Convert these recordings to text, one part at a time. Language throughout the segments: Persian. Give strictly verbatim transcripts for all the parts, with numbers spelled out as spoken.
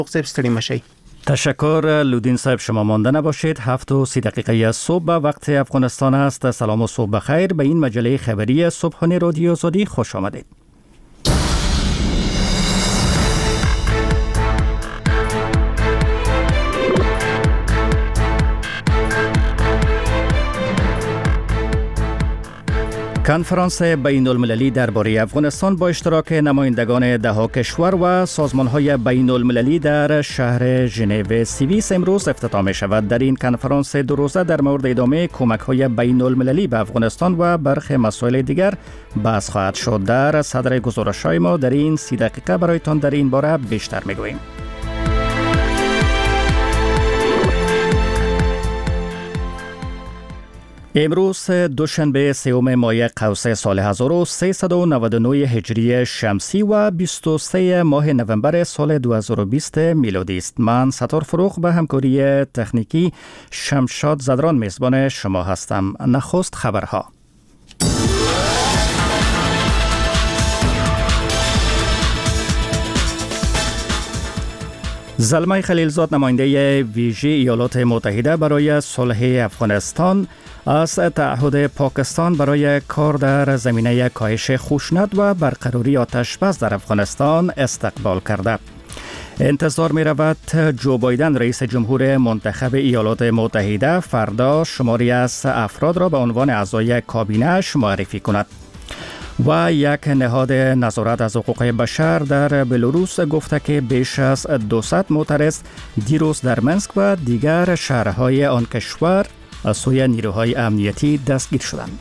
ستړي مشي. تشکر لودین صاحب، شما مانده نباشید. هفت و سی دقیقه صبح به وقت افغانستان است. سلام و صبح بخیر. به این مجله خبری صبحانه رادیو آزادی خوش آمدید. کنفرانس بین المللی درباره افغانستان با اشتراک نمایندگان دهها کشور و سازمان‌های بین المللی در شهر ژنو سوئیس امروز افتتاح می شود. در این کنفرانس دو روزه در مورد ادامه کمک‌های بین المللی به افغانستان و برخی مسائل دیگر بحث خواهد شد. در صدر گزارش‌های ما در این سی دقیقه برایتان در این باره بیشتر می‌گوییم. امروز دوشنبه سوم ماه قوسه سال هزار و سیصد و نود و نه هجری شمسی و بیست و سه ماه نوامبر سال دو هزار و بیست میلادی است. من ستار فروغ به همکاری تکنیکی شمشاد زدران میزبان شما هستم. نخست خبرها. زلمه خلیلزاد، نماینده ویژه ایالات متحده برای صلح افغانستان، از تعهد پاکستان برای کار در زمینه کاهش خشونت و برقراری آتش بس در افغانستان استقبال کرده. انتظار می رود جو بایدن رئیس جمهور منتخب ایالات متحده فردا شماری از افراد را به عنوان اعضای کابینه‌اش معرفی کند. و یک نهاد نظارت از حقوق بشر در بلاروس گفته که بیش از دویست معترض دیروز در منسک و دیگر شهرهای آن کشور از سوی نیروهای امنیتی دستگیر شدند.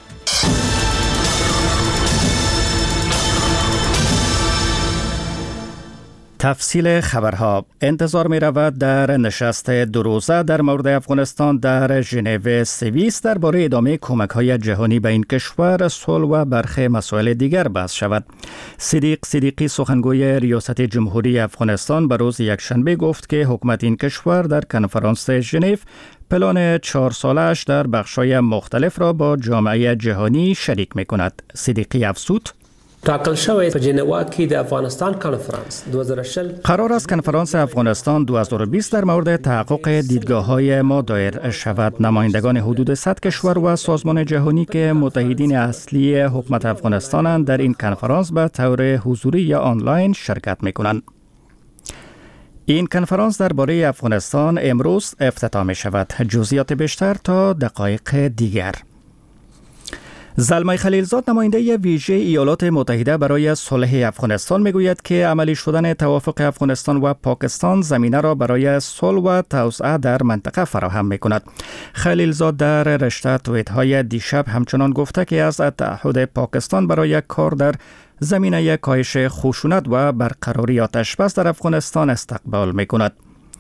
تفصیل خبرها. انتظار می رود در نشست دو روزه در مورد افغانستان در ژنو سوئیس درباره ادامه کمک‌های جهانی به این کشور، صلح و برخی مسائل دیگر بحث شود. صدیق صدیقی، سخنگوی ریاست جمهوری افغانستان، به روز یکشنبه گفت که حکومت این کشور در کنفرانس ژنو پلان چهار سالش در بخش‌های مختلف را با جامعه جهانی شریک می‌کند. صدیقی افزود: ټاکل شوی په جنوا کې د افغانستان کنفرانس دو هزار و شل قرار است کنفرانس افغانستان دو هزار و بیست در مورد تحقق دیدگاه‌های ما دایر شود. نمایندگان حدود صد کشور و سازمان جهانی که متحدین اصلی حکومت افغانستانند در این کنفرانس به طور حضوری یا آنلاین شرکت می‌کنند. این کنفرانس درباره افغانستان امروز افتتاح می شود. جزئیات بیشتر تا دقایق دیگر. زلمه خلیلزاد، نماینده ویژه ایالات متحده برای صلح افغانستان، میگوید که عملی شدن توافق افغانستان و پاکستان زمینه را برای صلح و توسعه در منطقه فراهم میکند. خلیلزاد در رشته توییت های دیشب همچنان گفته که از تعهد پاکستان برای کار در زمینه کاهش خشونت و برقراری آتش بس در افغانستان استقبال میکند.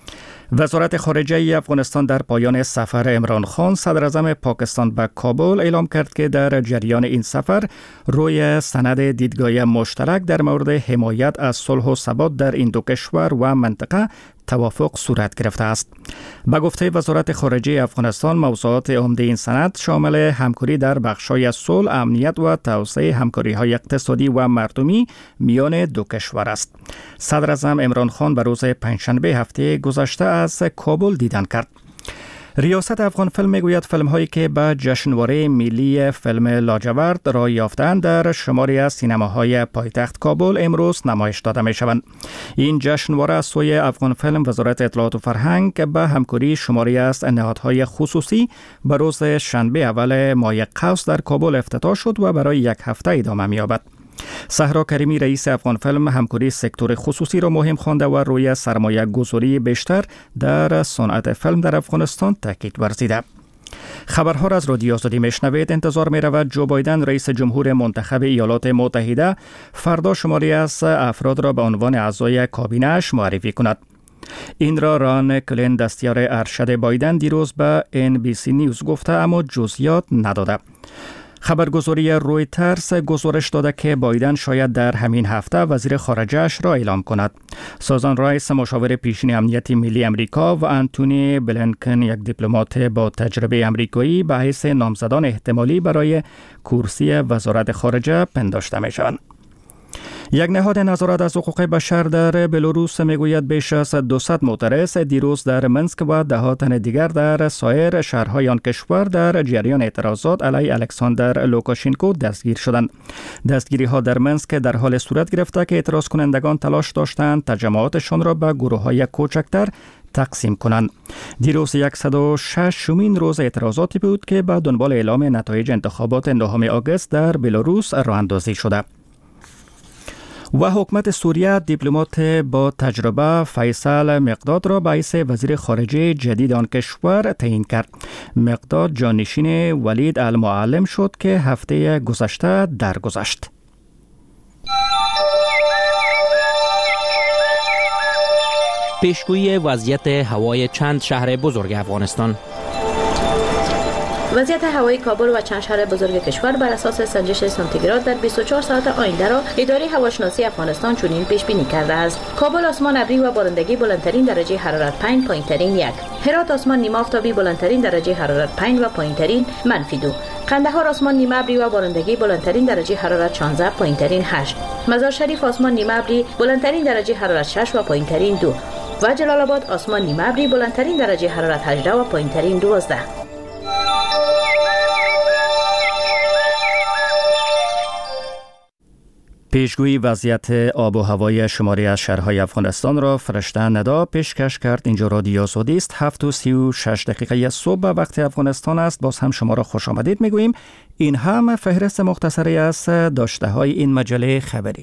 وزارت خارجه افغانستان در پایان سفر عمران خان صدر اعظم پاکستان به کابل اعلام کرد که در جریان این سفر روی سند دیدگاه مشترک در مورد حمایت از صلح و ثبات در این دو کشور و منطقه توافق صورت گرفته است. به گفته وزارت خارجه افغانستان، موضوعات عمده این سند شامل همکاری در بخش‌های صلح، امنیت و توسعه همکاری‌های اقتصادی و مردمی میان دو کشور است. صدر اعظم عمران خان به روز پنجشنبه هفته گذشته از کابل دیدن کرد. ریاست افغان فیلم میگوید فیلم هایی که به جشنواره ملی فیلم لاجورد را یافتند در شماری از سینماهای پایتخت کابل امروز نمایش داده می شوند. این جشنواره از سوی افغان فیلم، وزارت اطلاعات و فرهنگ به همکاری شماری از نهادهای خصوصی به روز شنبه اول ماه قوس در کابل افتتاح شد و برای یک هفته ادامه می یابد. صحرا کریمی، رئیس افغان فیلم، همکاری سکتور خصوصی را مهم خوانده و روی سرمایه گذاری بیشتر در صنعت فیلم در افغانستان تاکید ورزیده. خبرها را از رادیو آزادی میشنوید. انتظار می رود جو بایدن رئیس جمهور منتخب ایالات متحده فردا شماری از افراد را به عنوان اعضای کابینه‌اش معرفی کند. این را ران کلین، دستیار ارشد بایدن، دیروز به ان بی سی نیوز گفته اما جزئیات نداده. خبرگزاری رویترز گزارش داده که بایدن شاید در همین هفته وزیر خارجه‌اش را اعلام کند. سوزان رایس، مشاور پیشین امنیت ملی امریکا، و انتونی بلینکن، یک دیپلمات با تجربه امریکایی، به حیث نامزدان احتمالی برای کرسی وزارت خارجه پنداشته می شوند. یک نهاد نظارت از حقوق بشر در بلاروس میگوید بیش از دویست معترض دیروز در منسک و ده تن دیگر در سایر شهرهای آن کشور در جریان اعتراضات علیه الکساندر لوکاشنکو دستگیر شدند. دستگیری ها در منسک در حال صورت گرفته که اعتراض کنندگان تلاش داشتند تجمعاتشان را به گروه های کوچکتر تقسیم کنند. دیروز صد و شش مین روز اعتراضاتی بود که به دنبال اعلام نتایج انتخابات نهم آگوست در بلاروس راه اندازی شده. و حکومت سوریه دیپلمات با تجربه فیصل مقداد را به حیث وزیر خارجه جدید آن کشور تعیین کرد. مقداد جانشین ولید المعلم شد که هفته گذشته درگذشت. پیشگویی وضعیت هوای چند شهر بزرگ افغانستان. وضعیت هوایی کابل و چند شهر بزرگ کشور بر اساس سنجش سانتیگراد در بیست و چهار ساعت آینده را اداره هواشناسی افغانستان چنین پیش بینی کرده است. کابل آسمان ابری و بارندگی بلندترین درجه حرارت پنج، پایینترین یک. هرات آسمان نیمه آفتابی بلندترین درجه حرارت پنج و پایینترین منفی دو. قندهار آسمان نیمه ابری و بارندگی بلندترین درجه حرارت شانزده، پایینترین هشت. مزار شریف آسمان نیمه ابری بلندترین درجه حرارت شش و پایینترین دو. و جلال آباد آسمان نیمه ابری بلندترین درجه حرارت هجده و پایینترین دوازده. پیشگویی وضعیت آب و هوای شماری از شهرهای افغانستان را فرشته ندا پیشکش کرد. اینجا رادیو آزادی است. هفت و سی و شش دقیقه صبح وقت افغانستان است. باز هم شما را خوش آمدید میگوییم. این هم فهرست مختصری از داشته های این مجله خبری.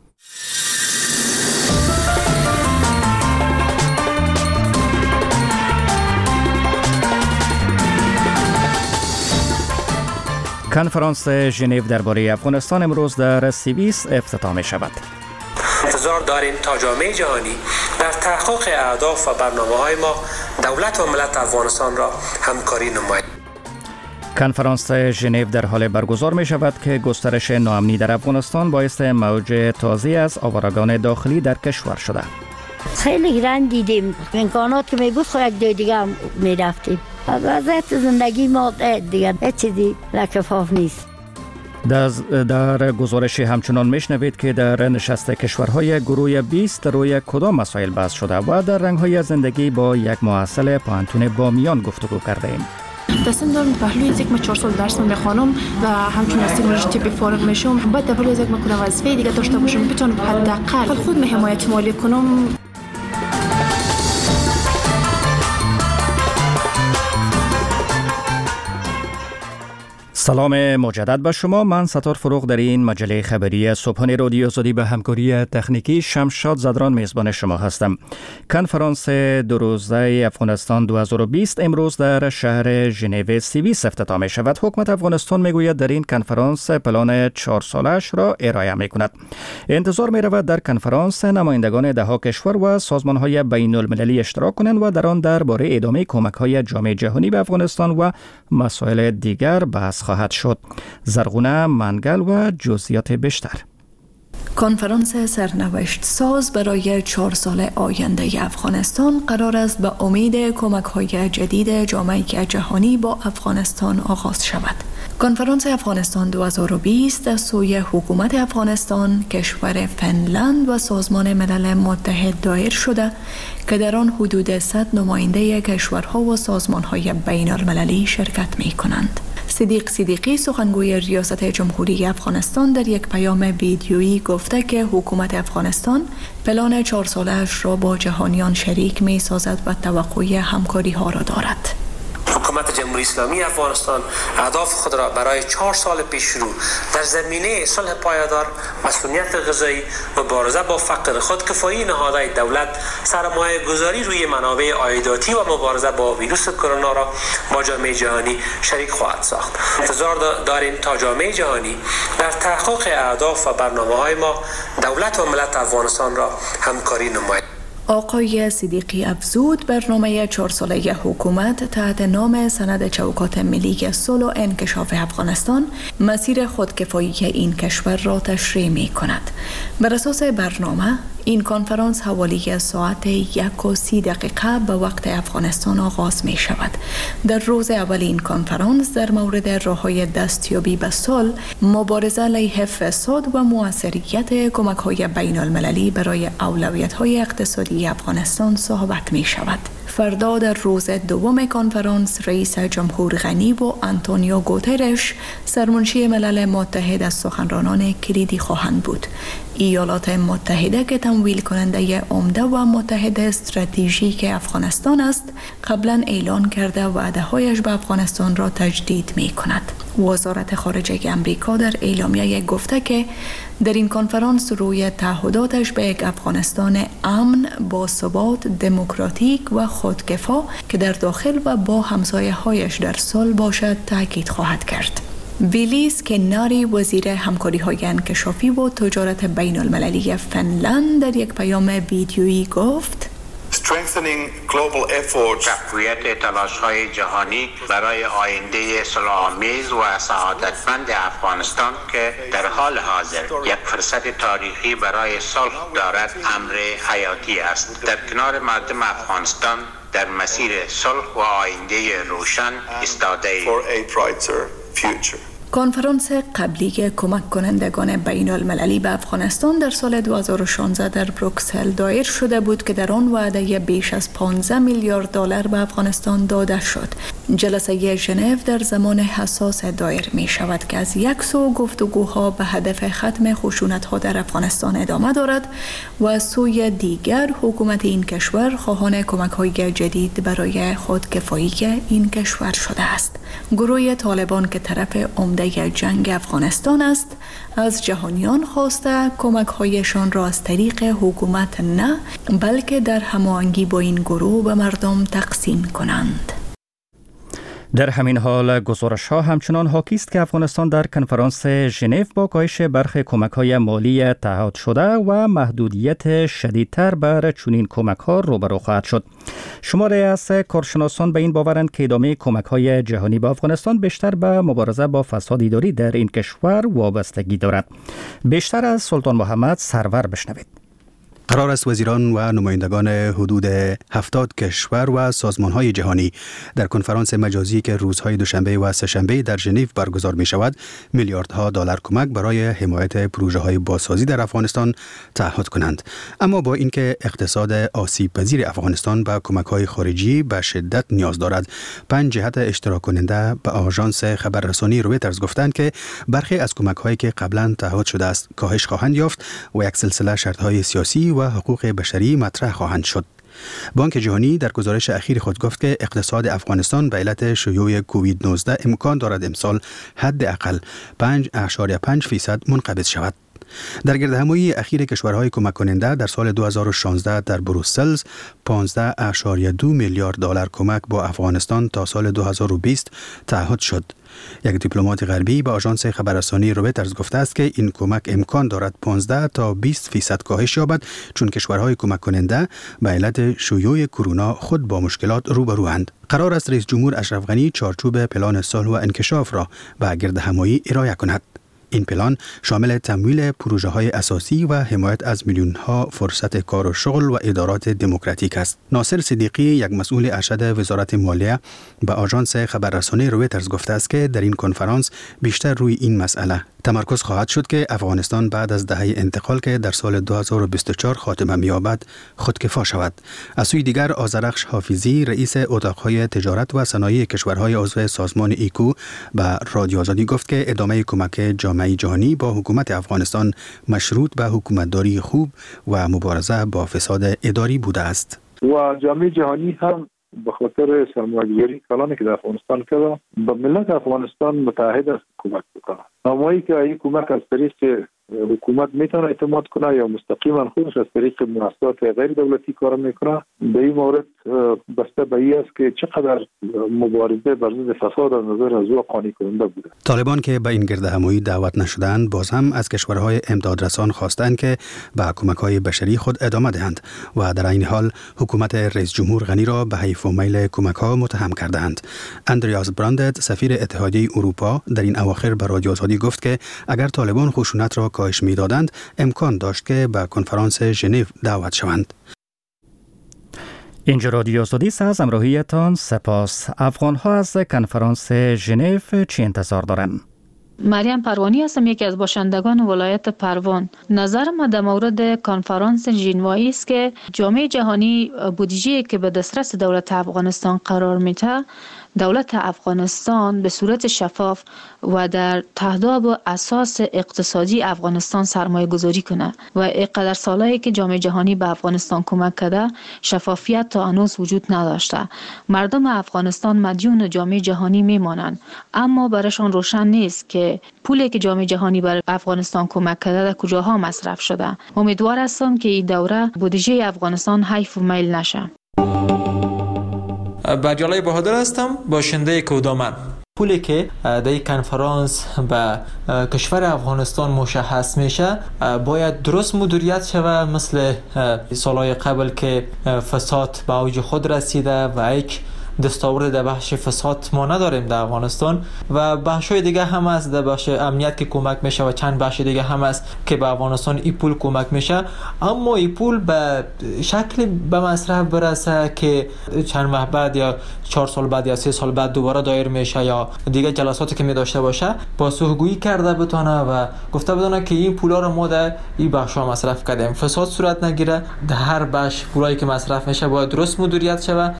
کنفرانس ژنو درباره افغانستان امروز در سوئیس افتتاح می شود. انتظار داریم تا جامعه جهانی در تحقق اهداف و برنامه‌های ما دولت و ملت افغانستان را همکاری نماید. کنفرانس ژنو در حال برگزار می شود که گسترش ناامنی در افغانستان باعث موج تازه از آوارگان داخلی در کشور شده. خیلی گران دیدیم. امکانات که می بود خود یک دیگه هم می رفتیم. وضعیت زندگی ما دیگر هیچ چیزی لکفاف نیست. در, در گزارش همچنان میشنوید که در نشست کشورهای گروه بیست روی کدام مسائل بحث شده و در رنگ‌های زندگی با یک محصل پانتون بامیان گفتگو کرده ایم. تصمیم دارم پهلوی از یک ما چهار سال درس میخوانم و همچنین از تکنولوژی طبی فارغ میشم. بعد پهلوی از یک ما کنم وظیفه دیگه داشته باشم بتونم حداقل خود می حمایت مالی کنم. سلام مجدد به شما. من ستار فروغ در این مجله خبری صبحانه رادیو آزادی به همکاری تکنیکی شمشاد زدران میزبان شما هستم. کنفرانس دو روزه افغانستان دو هزار و بیست امروز در شهر ژنو سوئیس افتتاح می شود. حکومت افغانستان می گوید در این کنفرانس پلان چهار سالش را ارائه می کند. انتظار می رود در کنفرانس نمایندگان ده ها کشور و سازمان های بین المللی اشتراک کنند و در آن درباره ادامه کمک های جامعه جهانی به افغانستان و مسائل دیگر بحث خواهد شد. زرغونه منگل و جزئیات بیشتر. کنفرانس سرنوشت ساز برای چهار سال آینده افغانستان قرار است به امید کمک‌های جدید جامعه جهانی با افغانستان آغاز شود. کنفرانس افغانستان دو هزار و بیست از سوی حکومت افغانستان، کشور فنلند و سازمان ملل متحد دایر شده که در آن حدود صد نماینده کشورها و سازمان‌های بین المللی شرکت می‌کنند. صدیق صدیقی سخنگوی ریاست جمهوری افغانستان در یک پیام ویدیویی گفته که حکومت افغانستان پلان چهار ساله‌اش را با جهانیان شریک می سازد و توقع همکاری ها را دارد. حکومت جمهوری اسلامی افغانستان اهداف خود را برای چهار سال پیش رو در زمینه صلح پایدار، مسئولیت غذایی و مبارزه با فقر، خودکفایی نهادهای دولت، سرمایه گذاری روی منابع عایداتی و مبارزه با ویروس کرونا را با جامعه جهانی شریک خواهد ساخت. انتظار داریم تا جامعه جهانی در تحقق اهداف و برنامه‌های ما دولت و ملت افغانستان را همکاری نماید. آقای صدیقی افزود برنامه چهار ساله حکومت تحت نام سند چوکات ملی صلح و انکشاف افغانستان مسیر خودکفایی این کشور را تشریح می کند. بر اساس برنامه این کنفرانس حوالی ساعت یک و سی دقیقه به وقت افغانستان آغاز می شود. در روز اول این کنفرانس در مورد راه‌های دستیابی به صلح، مبارزه علیه فساد و موثریت کمک‌های بین‌المللی برای اولویت‌های اقتصادی افغانستان صحبت می شود. فردا در روز دوم کنفرانس رئیس جمهور غنی و آنتونیو گوترش سرمنشی ملل متحد از سخنرانان کلیدی خواهند بود. ایالات متحده که تمویل کننده عمده و متحد استراتژیک افغانستان است، قبلا اعلان کرده وعده‌هایش به افغانستان را تجدید می کند. وزارت خارجه امریکا در اعلامیه گفته که در این کنفرانس روی تعهداتش به یک افغانستان امن، باثبات، دموکراتیک و خودکفا که در داخل و با همسایه‌هایش در صلح باشد تاکید خواهد کرد. ویلیس کناری وزیر همکاری‌های انکشافی و تجارت بین‌المللی فنلند در یک پیام ویدیویی گفت: تقویت تلاش‌های جهانی برای آینده صلح‌آمیز و سعادتمند افغانستان که در حال حاضر یک فرصت تاریخی برای صلح دارد امر حیاتی است. در کنار مردم افغانستان در مسیر صلح و آینده روشن ایستاده ایم. کنفرانس قبلی کمک کنندگان بین المللی به افغانستان در سال دو هزار و شانزده در بروکسل دایر شده بود که در آن وعده بیش از پانزده میلیارد دلار به افغانستان داده شد. جلسه ژنو در زمان حساس دایر می شود که از یک سو گفتگوها به هدف ختم خشونت‌ها در افغانستان ادامه دارد و از سوی دیگر حکومت این کشور خواهان کمک‌های جدید برای خودکفایی این کشور شده است. گروه طالبان که طرف عمده جنگ افغانستان است، از جهانیان خواسته کمک‌هایشان را از طریق حکومت نه، بلکه در هماهنگی با این گروه به مردم تقسیم کنند. در همین حال گزارش ها همچنان حاکی است که افغانستان در کنفرانس ژنو با کاهش برخی کمک های مالی تعهد شده و محدودیت شدیدتر بر چنین کمک ها روبرو خواهد شد. شماری از کارشناسان به این باورند که ادامه کمک های جهانی به افغانستان بیشتر به مبارزه با فساد اداری در این کشور وابستگی دارد. بیشتر از سلطان محمد سرور بشنوید. قرار است وزیران و نمایندگان حدود هفتاد کشور و سازمان‌های جهانی در کنفرانس مجازی که روزهای دوشنبه و سه‌شنبه در ژنو برگزار می شود میلیاردها دلار کمک برای حمایت پروژه‌های بازسازی در افغانستان تعهد کنند. اما با اینکه اقتصاد آسیب پذیر افغانستان به کمک‌های خارجی به شدت نیاز دارد، پنج جهت اشتراک کننده به آژانس خبررسانی رویترز گفتند که برخی از کمک‌هایی که قبلا تعهد شده است کاهش خواهند یافت و یک سلسله شرط‌های سیاسی و حقوق بشری مطرح خواهند شد. بانک جهانی در گزارش اخیر خود گفت که اقتصاد افغانستان به علت شیوع کووید نوزده امکان دارد امسال حداقل پنج اشاریه پنج فیصد منقبض شود. در گردهمایی اخیر کشورهای کمک کننده در سال دو هزار و شانزده در بروسل پانزده اشاریه دو میلیارد دلار کمک با افغانستان تا سال دو هزار و بیست تعهد شد. یک دیپلمات غربی به آژانس خبررسانی رویترز گفته است که این کمک امکان دارد پانزده تا بیست فیصد کاهش یابد، چون کشورهای کمک کننده به علت شیوع کرونا خود با مشکلات روبروند. قرار است رئیس جمهور اشرف غنی چارچوب پلان صلح و انکشاف را به گردهمایی ارائه کند. این پلان شامل تمویل پروژه‌های اساسی و حمایت از میلیون‌ها فرصت کار و شغل و ادارات دموکراتیک است. ناصر صدیقی، یک مسئول ارشد وزارت مالیه، به آژانس خبررسانی رویترز گفته است که در این کنفرانس بیشتر روی این مسئله تمرکز خواهد شد که افغانستان بعد از دهه انتقال که در سال دو هزار و بیست و چهار خاتمه می‌یابد خودکفا شود. از سوی دیگر آذرخش حافظی، رئیس اتاق‌های تجارت و صنایع کشورهای عضو سازمان ایکو، به رادیو آزادی گفت که ادامه کمک جامعه جهانی با حکومت افغانستان مشروط به حکومتداری خوب و مبارزه با فساد اداری بوده است. و جامعه جهانی هم به خاطر سرمایه‌گذاری کلانی که در افغانستان کرده به ملت افغانستان متحد است کمک بکنه. نامه‌ای که این کمک از طریق حکومت میتونه اعتماد کنه یا مستقیما خودش از طریق مؤسسات غیر دولتی کار میکنه، به این مورد بسته به این است که چقدر مبارزه بر ضد فساد از نظر از او قانع کننده بوده. طالبان که به این گرد همایی دعوت نشدند باز هم از کشورهای امدادرسان خواستند که به کمک‌های بشری خود ادامه دهند و در این حال حکومت رئیس جمهور غنی را به حیف و میل کمک‌ها متهم کردند. اندریاس براندت سفیر اتحادیه اروپا در این اواخر به رادیو آزادی گفت که اگر طالبان خشونت را کاهش می‌دادند امکان داشت که به کنفرانس ژنو دعوت شوند. اینجا رادیو آزادی است. از همراهیتان سپاس. افغان‌ها از کنفرانس ژنو چی انتظار دارند؟ مریم پروانی هستم، یکی از باشندگان ولایت پروان. نظر ما در مورد کنفرانس ژنوایی است که جامعه جهانی بودجه‌ای که به دسترس دولت افغانستان قرار میده، دولت افغانستان به صورت شفاف و در تهداب و اساس اقتصادی افغانستان سرمایه گذاری کنه و اینقدر سالهایی که جامعه جهانی به افغانستان کمک کرده شفافیت تا هنوز وجود نداشته. مردم افغانستان مدیون جامعه جهانی میمانند، اما برایشان روشن نیست که پولی که جامعه جهانی بر افغانستان کمک کرده در کجاها مصرف شده. امیدوار هستم که این دوره بودجه افغانستان حیف و میل نشه. بردیالای بهادر هستم، باشنده کودامن. پولی که در این کنفرانس به کشور افغانستان مشخص میشه باید درست مدیریت شود، مثل سالهای قبل که فساد به اوج خود رسیده و یک دستاورد در بخش فساد ما نداریم در افغانستان و بخش‌های دیگه هم هست، در بخش امنیت که کمک میشه و چند بخش دیگه هم هست که به افغانستان این پول کمک میشه، اما این پول به شکل به مصرف برسه که چند ماه بعد یا چهار سال بعد یا سه سال بعد دوباره دایر میشه یا دیگه جلساتی که می داشته باشه پاسخگویی کرده بتونه و گفته بدونه که این پولا رو ما در این بخش‌ها مصرف کردیم، فساد صورت نگیره. در هر بخش پولایی که مصرف میشه باید درست مدیریت شه.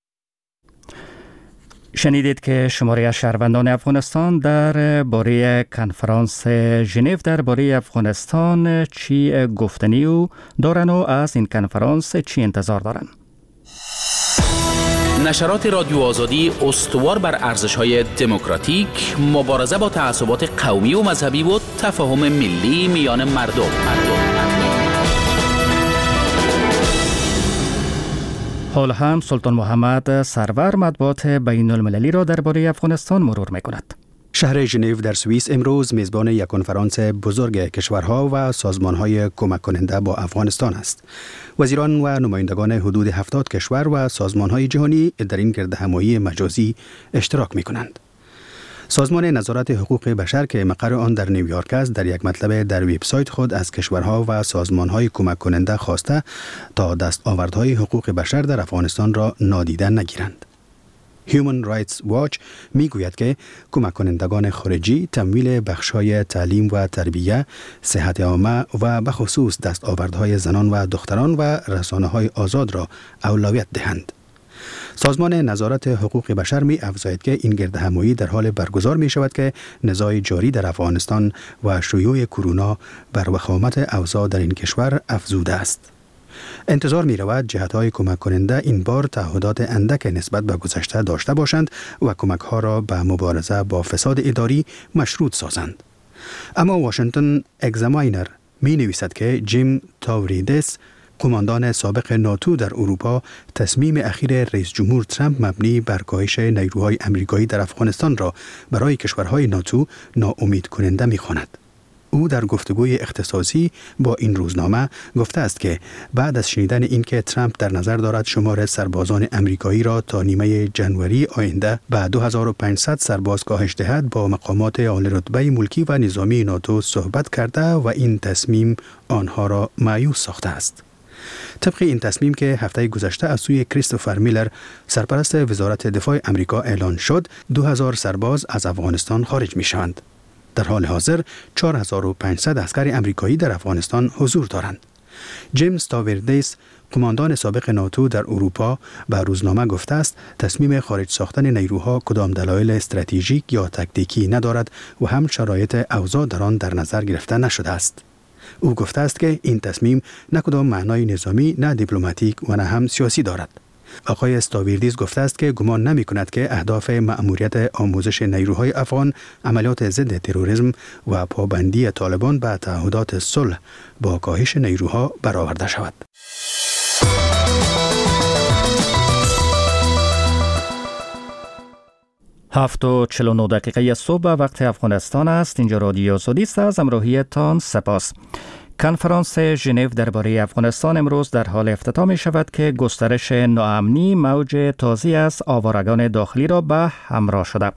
شنیدید که شماری از شهروندان افغانستان در باره کنفرانس ژنو در باره افغانستان چی گفتنی و دارن و از این کنفرانس چی انتظار دارن. نشرات رادیو آزادی استوار بر ارزش‌های دموکراتیک، مبارزه با تعصبات قومی و مذهبی و تفاهم ملی میان مردم. مردم. حال هم سلطان محمد سرور مطبوعات بین المللی را درباره افغانستان مرور می‌کند. شهر ژنو در سوئیس امروز میزبان یک کنفرانس بزرگ کشورها و سازمان‌های کمک کننده با افغانستان است. وزیران و نمایندگان حدود هفتاد کشور و سازمان‌های جهانی در این گردهمایی مجازی اشتراک می‌کنند. سازمان نظارت حقوق بشر که مقر آن در نیویورک است در یک مطلب در وبسایت خود از کشورها و سازمان‌های کمک کننده خواسته تا دستاوردهای حقوق بشر در افغانستان را نادیده نگیرند. Human Rights Watch میگوید که کمک کنندگان خارجی تمویل بخش‌های تعلیم و تربیه، صحت عامه و به خصوص دستاوردهای زنان و دختران و رسانه‌های آزاد را اولویت دهند. سازمان نظارت حقوق بشر می افزاید که این گردهمایی در حال برگزار می شود که نزاع جاری در افغانستان و شیوع کرونا بر وخامت اوضاع در این کشور افزوده است. انتظار می رود جهت‌های کمک کننده این بار تعهدات اندک نسبت به گذشته داشته باشند و کمک‌ها را به مبارزه با فساد اداری مشروط سازند. اما واشنگتن اگزاماینر می نویسد که جیم تاوریدس، کماندان سابق ناتو در اروپا، تصمیم اخیر رئیس جمهور ترامپ مبنی بر کاهش نیروهای امریکایی در افغانستان را برای کشورهای ناتو ناامید کننده می‌خواند. او در گفتگوی اختصاصی با این روزنامه گفته است که بعد از شنیدن اینکه ترامپ در نظر دارد شمار سربازان امریکایی را تا نیمه جنوری آینده به دو هزار و پانصد سرباز کاهش دهد، با مقامات عالی رتبه ملکی و نظامی ناتو صحبت کرده و این تصمیم آنها را مایوس ساخته است. طبق این تصمیم که هفته گذشته از سوی کریستوفر میلر، سرپرست وزارت دفاع امریکا، اعلان شد، دو هزار سرباز از افغانستان خارج می شوند. در حال حاضر چهار هزار و پانصد عسکر امریکایی در افغانستان حضور دارند. جیمز تاوردیس، کماندان سابق ناتو در اروپا، به روزنامه گفته است تصمیم خارج ساختن نیروها کدام دلایل استراتژیک یا تاکتیکی ندارد و هم شرایط اوضاع در آن در نظر گرفته نشده است. او گفته است که این تصمیم نه کدام معنای نظامی، نه دیپلماتیک و نه هم سیاسی دارد. آقای استاویردیس گفته است که گمان نمی کند که اهداف مأموریت آموزش نیروهای افغان، عملیات ضد تروریسم و پابندی طالبان به تعهدات صلح با کاهش نیروها برآورده شود. هفت و چهل و نه دقیقه صبح وقت افغانستان است. اینجا رادیو آزادی است. از همراهیتان سپاس. کنفرانس ژنو درباره افغانستان امروز در حال افتتاح می شود که گسترش ناامنی موج تازی از آوارگان داخلی را به همراه شده.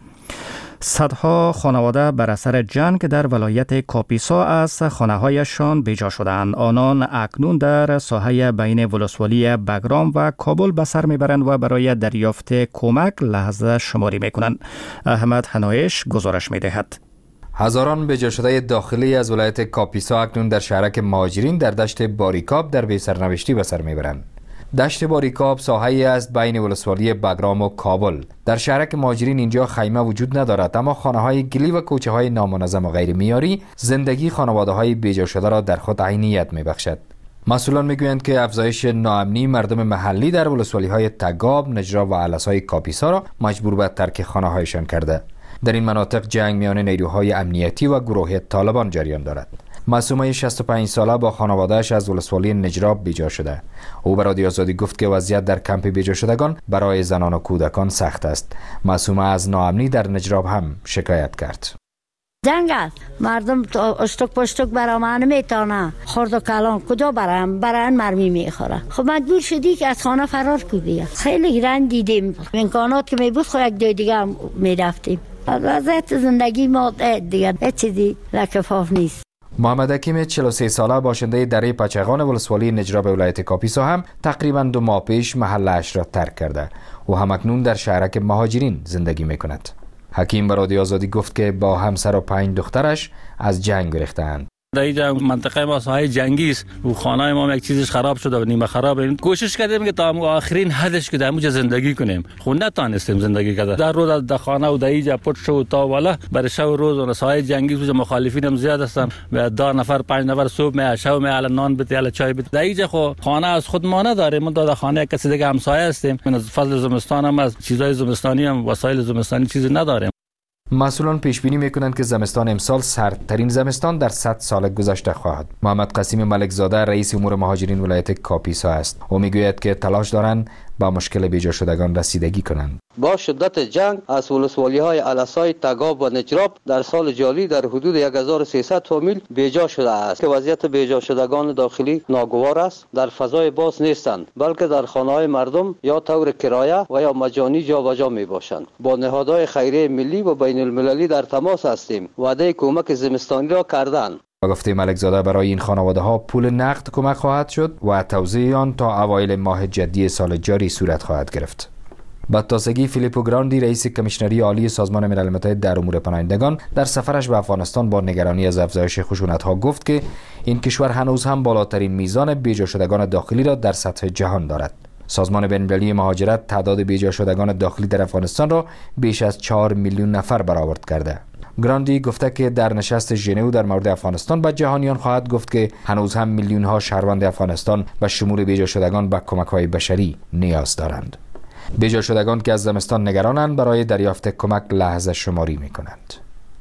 صدها خانواده بر اثر جنگ در ولایت کاپیسا از خانه‌هایشان بیجا شدند. آنان اکنون در ساحه بین ولسوالی بگرام و کابل به سر میبرند و برای دریافت کمک لحظه شماری میکنند. احمد حنایش گزارش میدهد. هزاران بیجا شده داخلی از ولایت کاپیسا اکنون در شهرک مهاجرین در دشت باریکاب در بی‌سرنوشتی به سر میبرند. دشت باریکاب ساحه‌ای است بین ولسوالی بگرام و کابل. در شهرک مهاجرین اینجا خیمه وجود ندارد، اما خانه‌های گلی و کوچه‌های نامنظم و غیر معیاری زندگی خانواده‌های بیجا شده را در خود عینیت می‌بخشد. مسئولان میگویند که افزایش ناامنی مردم محلی در ولسوالی‌های تگاب، نجراب و علس‌های کاپیسا را مجبور به ترک خانه‌هایشان کرده. در این مناطق جنگ میان نیروهای امنیتی و گروه طالبان جریان دارد. معصومه شصت و پنج ساله با خانواده‌اش از ولسوالی نجراب بیجا شده. او به رادیو آزادی گفت که وضعیت در کمپ بیجا شدگان برای زنان و کودکان سخت است. معصومه از ناامنی در نجراب هم شکایت کرد. جنگ است. مردم اشتک پشتک برام نمیتونه. خرد و کلان کجا برام برای مرمی میخوره. خب مجبور شدی که از خانه فرار کنی. خیلی رنج دیدیم. امکانات که میبود خو یک جای دیگه میرفتیم. وضعیت زندگی ما دیگه هیچ چیزی لکفاف نیست. محمد حکیم چهل و سه ساله باشنده دره پچغان ولسوالی نجراب ولایت کاپیسا هم تقریباً دو ماه پیش محلش را ترک کرده. او هم اکنون در شهرک مهاجرین زندگی میکند. حکیم به رادیو آزادی گفت که با همسر و پنج دخترش از جنگ گریختند. در اینجا منطقه ما ساحه جنگی است و خانه ما یک چیزش خراب شده و نیمه خرابه. کوشش کردیم که تا آخرین حدش که در اونجا زندگی کنیم. خو نتونستیم زندگی کنیم. در روز در خانه و در اینجا پټ شو تا والا برای شب روز و ساحه جنگی و مخالفین هم زیاد هستن و دو نفر پنج نفر صبح می شب می ال نان بده ال چای بده. در اینجا خو خانه از خود ما نداریم. ما در خانه کسی دیگه همسایه هستیم. من از فضل زمستان هم از چیزای زمستانی هم وسایل زمستانی چیزی نداریم. مسئولان پیش بینی میکنند که زمستان امسال سردترین زمستان در صد سال گذشته خواهد. محمد قاسم ملک زاده رئیس امور مهاجرین ولایت کاپیسا است. او میگوید که تلاش دارند با مشکل بیجا شدگان رسیدگی کنند. با شدت جنگ از ولسوالی های علسای تگاب و نجراب در سال جاری در حدود هزار و سیصد فامیل بیجا شده است که وضعیت بیجا شدگان داخلی ناگوار است. در فضای باز نیستند بلکه در خانه های مردم یا طور کرایه و یا مجانی جابجا می باشند. با نهادهای خیریه ملی و بین المللی در تماس هستیم. وعده کمک زمستانی را کردند. با گفته ملک زاده برای این خانواده ها پول نقد کمک خواهد شد و توزیع آن تا اوایل ماه جدی سال جاری صورت خواهد گرفت. با تازگی فیلیپو گراندی رئیس کمیشنری عالی سازمان ملل متحد در امور پناهندگان در سفرش به افغانستان با نگرانی از افزایش خشونت ها گفت که این کشور هنوز هم بالاترین میزان بیجا شدگان داخلی را در سطح جهان دارد. سازمان بین‌المللی مهاجرت تعداد بیجا شدگان داخلی در افغانستان را بیش از چهار میلیون نفر برآورد کرده. گراندی گفته که در نشست ژنو در مورد افغانستان به جهانیان خواهد گفت که هنوز هم میلیون ها شهروند افغانستان به شمول بیجا شدگان به کمک های بشری نیاز دارند. بیجا شدگان که از زمستان نگرانند برای دریافت کمک لحظه شماری می کنند.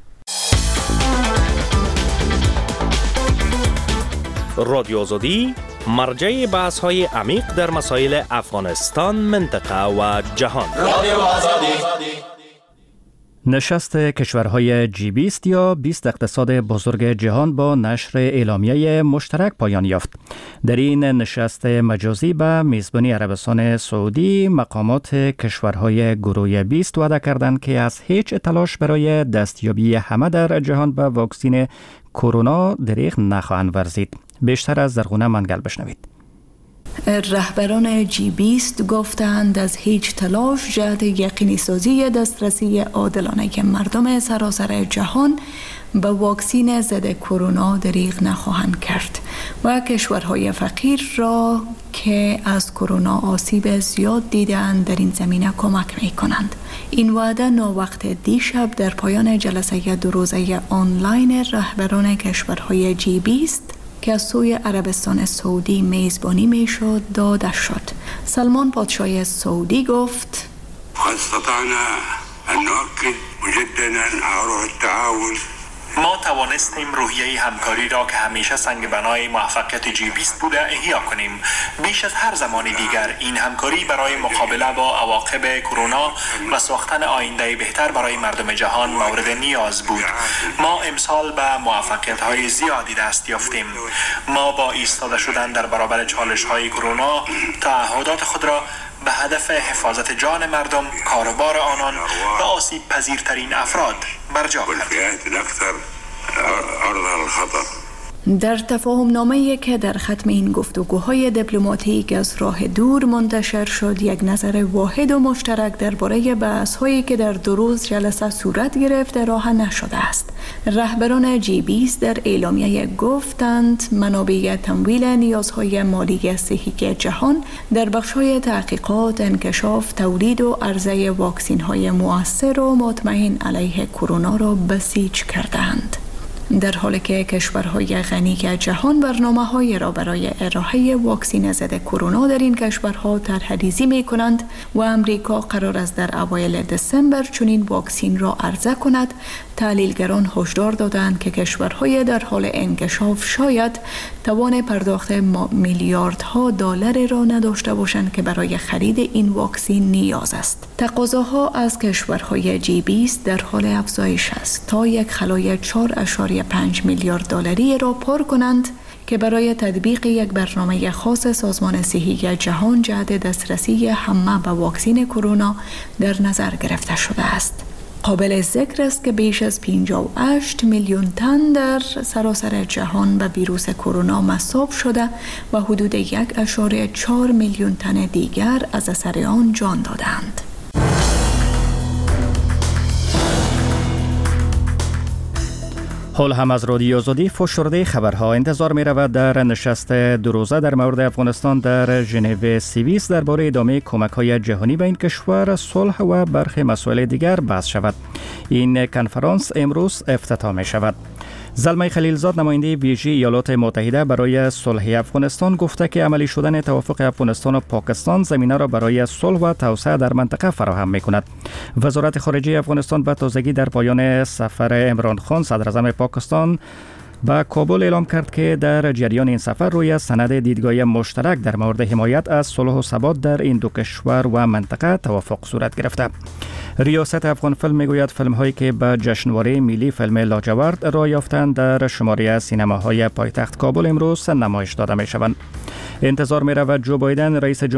رادیو آزادی مرجع بحث های عمیق در مسائل افغانستان، منطقه و جهان. رادیو آزادی. نشست کشورهای جی بیست یا بیست اقتصاد بزرگ جهان با نشر اعلامیه مشترک پایان یافت. در این نشست مجازی به میزبانی عربستان سعودی مقامات کشورهای گروه بیست وعده کردند که از هیچ تلاش برای دستیابی همه در جهان به واکسین کرونا دریغ نخواهند ورزید. بیشتر از زرغونه منگل بشنوید. رهبران جی بیست گفتند از هیچ تلاش جهت یقینی سازی دسترسی عادلانه مردم سراسر جهان به واکسین ضد کرونا دریغ نخواهند کرد و کشورهای فقیر را که از کرونا آسیب زیاد دیدند در این زمینه کمک می کنند. این وعده ناوقت دیشب در پایان جلسه دو روزه آنلاین رهبران کشورهای جی بیست که از سوی عربستان سعودی میزبانی می شد داده شد. سلمان پادشاه سعودی گفت استطعنا أن نؤكد مجددا على روح التعاون ما توانستیم روحیه همکاری را که همیشه سنگ بنای موفقیت جی بیست بوده احیا کنیم. بیش از هر زمان دیگر این همکاری برای مقابله با عواقب کرونا و ساختن آینده بهتر برای مردم جهان مورد نیاز بود. ما امسال به موفقیت‌های زیادی دست یافتیم. ما با ایستاده شدن در برابر چالش‌های کرونا تعهدات خود را به هدف حفاظت جان مردم، کاروبار آنان و آسیب پذیرترین افراد برجا کردیم. در تفاهم نامه‌ای که در ختم این گفتگوهای دیپلماتیک از راه دور منتشر شد، یک نظر واحد و مشترک درباره بحث‌هایی که در دو روز جلسه صورت گرفت راه نشده است. رهبران جی بیست در اعلامیه گفتند منابع تمویل نیازهای مالی صحی جهان در بخش‌های تحقیقات، انکشاف، تولید و عرضه واکسین‌های مؤثر و مطمئن علیه کرونا را بسیج کردند. در حالی که کشورهای غنی جهان برنامه‌های را برای ارائه واکسن ضد کرونا در این کشورها طرح‌ریزی می‌کنند و امریکا قرار است در اوایل دسامبر چنین واکسن را عرضه کند، تحلیلگران هشدار دادند که کشورهای در حال انکشاف شاید توان پرداخت میلیاردها دلار را نداشته باشند که برای خرید این واکسن نیاز است. تقاضاها از کشورهای جی بیست در حال افزایش است تا یک خلای چهار اشاریه پنج میلیارد دلاری را پر کنند که برای تطبیق یک برنامه خاص سازمان صحی جهان جهت دسترسی همه به واکسن کرونا در نظر گرفته شده است. قابل ذکر است که بیش از پنجاه و هشت میلیون تن در سراسر جهان به ویروس کرونا مصاب شده و حدود یک اشاره چهار میلیون تن دیگر از اثر آن جان دادند. حال هم از رادیو آزادی فشرده خبرها انتظار می رود در نشست دو روزه در مورد افغانستان در ژنو سوئیس درباره ادامه کمک های جهانی به این کشور صلح و برخی مسائل دیگر بحث شود. این کنفرانس امروز افتتاح می شود. زلمه خلیلزاد نماینده ویژه ایالات متحده برای صلح افغانستان گفته که عملی شدن توافق افغانستان و پاکستان زمینه را برای صلح و توسعه در منطقه فراهم می‌کند. وزارت خارجه افغانستان به تازگی در پایان سفر عمران خان صدر اعظم پاکستان به کابل اعلام کرد که در جریان این سفر روی سند دیدگاه مشترک در مورد حمایت از صلح و ثبات در این دو کشور و منطقه توافق صورت گرفته. ریاست افغان فیلم میگوید فیلم هایی که به جشنواره ملی فیلم لاجورد راه یافتند در شماره سینماهای پایتخت کابل امروز نمایش داده می شوند. انتظار می رود جو بایدن رئیس